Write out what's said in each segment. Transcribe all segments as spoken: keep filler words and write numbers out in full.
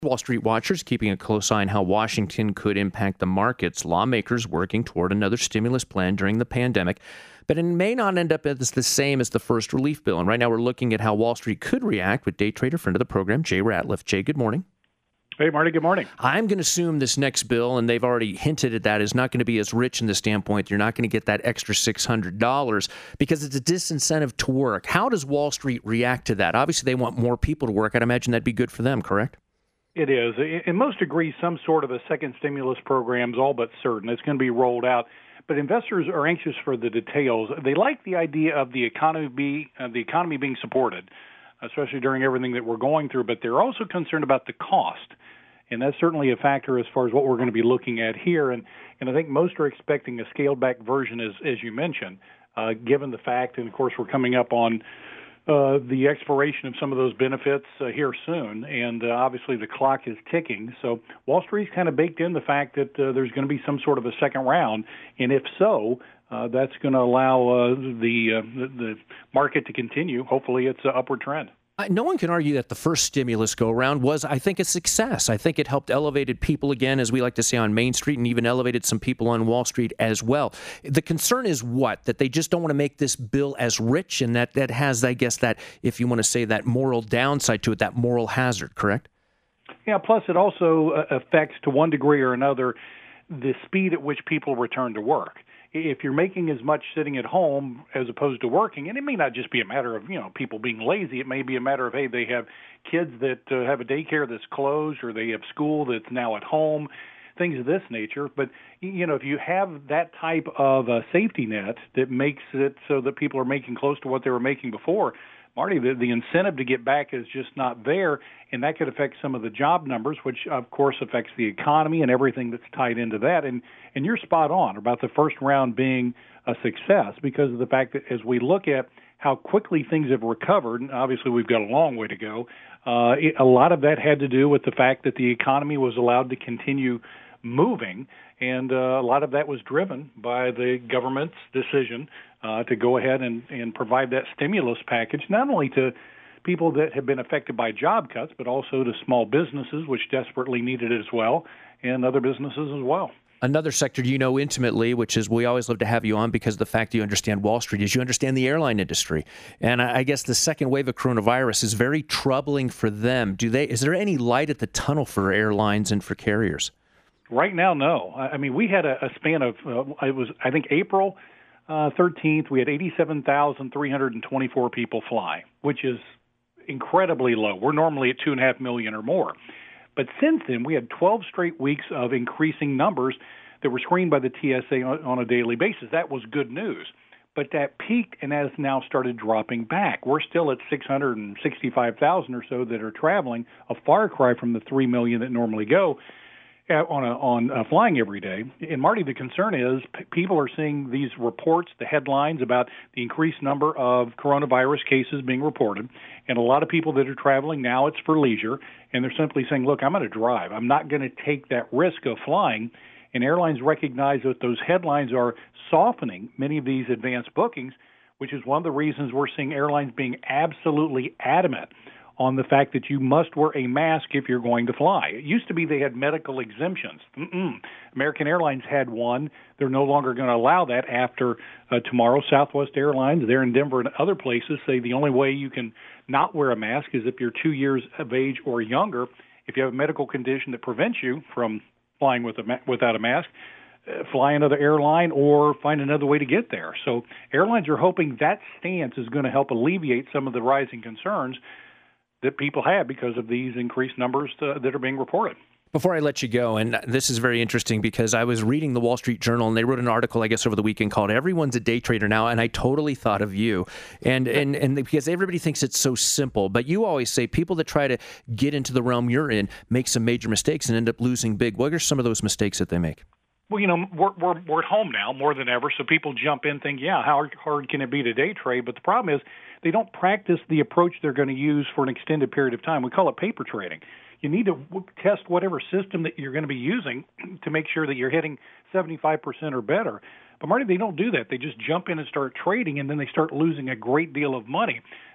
Wall Street watchers keeping a close eye on how Washington could impact the markets. Lawmakers working toward another stimulus plan during the pandemic, but it may not end up as the same as the first relief bill. And right now we're looking at how Wall Street could react with day trader, friend of the program, Jay Ratliff. Jay, good morning. Hey, Marty, good morning. I'm going to assume this next bill, and they've already hinted at that, is not going to be as rich in the standpoint. You're not going to get that extra six hundred dollars because it's a disincentive to work. How does Wall Street react to that? Obviously, they want more people to work. I'd imagine that'd be good for them, correct? It is. And most agree some sort of a second stimulus program is all but certain. It's going to be rolled out. But investors are anxious for the details. They like the idea of the economy, be, uh, the economy being supported, especially during everything that we're going through. But they're also concerned about the cost. And that's certainly a factor as far as what we're going to be looking at here. And, and I think most are expecting a scaled-back version, as, as you mentioned, uh, given the fact, and of course we're coming up on Uh, the expiration of some of those benefits uh, here soon, and uh, obviously the clock is ticking. So Wall Street's kind of baked in the fact that uh, there's going to be some sort of a second round, and if so, uh, that's going to allow uh, the, uh, the the market to continue. Hopefully, it's an upward trend. No one can argue that the first stimulus go-around was, I think, a success. I think it helped elevated people again, as we like to say, on Main Street, and even elevated some people on Wall Street as well. The concern is what? That they just don't want to make this bill as rich, and that, that has, I guess, that, if you want to say, that moral downside to it, that moral hazard, correct? Yeah, plus it also uh, affects, to one degree or another, the speed at which people return to work. If you're making as much sitting at home as opposed to working, and it may not just be a matter of, you know, people being lazy. It may be a matter of, hey, they have kids that uh, have a daycare that's closed, or they have school that's now at home, things of this nature. But, you know, if you have that type of uh, safety net that makes it so that people are making close to what they were making before, Marty, the, the incentive to get back is just not there, and that could affect some of the job numbers, which, of course, affects the economy and everything that's tied into that. And and you're spot on about the first round being a success because of the fact that as we look at how quickly things have recovered, and obviously we've got a long way to go, uh, it, a lot of that had to do with the fact that the economy was allowed to continue moving, and uh, a lot of that was driven by the government's decision uh, to go ahead and, and provide that stimulus package, not only to people that have been affected by job cuts, but also to small businesses, which desperately needed it as well, and other businesses as well. Another sector you know intimately, which is we always love to have you on because of the fact that you understand Wall Street, is you understand the airline industry. And I guess the second wave of coronavirus is very troubling for them. Do they? Is there any light at the tunnel for airlines and for carriers? Right now, no. I mean, we had a, a span of, uh, it was, I think, April uh, thirteenth, we had eighty-seven thousand three hundred twenty-four people fly, which is incredibly low. We're normally at two point five million or more. But since then, we had twelve straight weeks of increasing numbers that were screened by the T S A on, on a daily basis. That was good news. But that peaked and has now started dropping back. We're still at six hundred sixty-five thousand or so that are traveling, a far cry from the three million that normally go on a, on uh, flying every day. And Marty, the concern is p- people are seeing these reports, the headlines about the increased number of coronavirus cases being reported, and a lot of people that are traveling now, it's for leisure, and they're simply saying, look, I'm going to drive. I'm not going to take that risk of flying. And airlines recognize that those headlines are softening many of these advanced bookings, which is one of the reasons we're seeing airlines being absolutely adamant on the fact that you must wear a mask if you're going to fly. It used to be they had medical exemptions. Mm-mm. American Airlines had one. They're no longer going to allow that after uh, tomorrow. Southwest Airlines, they're in Denver and other places, say the only way you can not wear a mask is if you're two years of age or younger. If you have a medical condition that prevents you from flying with a ma- without a mask, uh, fly another airline or find another way to get there. So airlines are hoping that stance is going to help alleviate some of the rising concerns that people have because of these increased numbers uh, that are being reported. Before I let you go, and this is very interesting because I was reading the Wall Street Journal and they wrote an article, I guess, over the weekend called "Everyone's a Day Trader Now," and I totally thought of you. And and and because everybody thinks it's so simple, but you always say people that try to get into the realm you're in make some major mistakes and end up losing big. What are some of those mistakes that they make? Well, you know, we're, we're, we're at home now more than ever, so people jump in thinking, yeah, how hard can it be to day trade? But the problem is they don't practice the approach they're going to use for an extended period of time. We call it paper trading. You need to w- test whatever system that you're going to be using to make sure that you're hitting seventy-five percent or better. But, Marty, they don't do that. They just jump in and start trading, and then they start losing a great deal of money.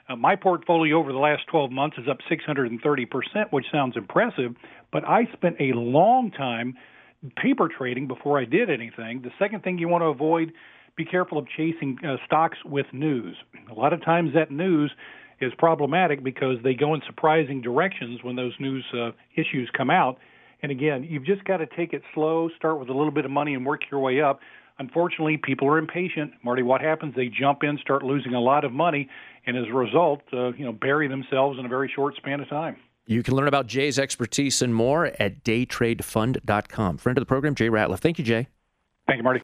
Uh, my portfolio over the last twelve months is up six hundred thirty percent, which sounds impressive, but I spent a long time paper trading before I did anything. The second thing you want to avoid, be careful of chasing uh, stocks with news. A lot of times that news is problematic because they go in surprising directions when those news uh, issues come out. And again, you've just got to take it slow, start with a little bit of money and work your way up. Unfortunately, people are impatient. Marty, what happens? They jump in, start losing a lot of money, and as a result, uh, you know, bury themselves in a very short span of time. You can learn about Jay's expertise and more at day trade fund dot com. Friend of the program, Jay Ratliff. Thank you, Jay. Thank you, Marty.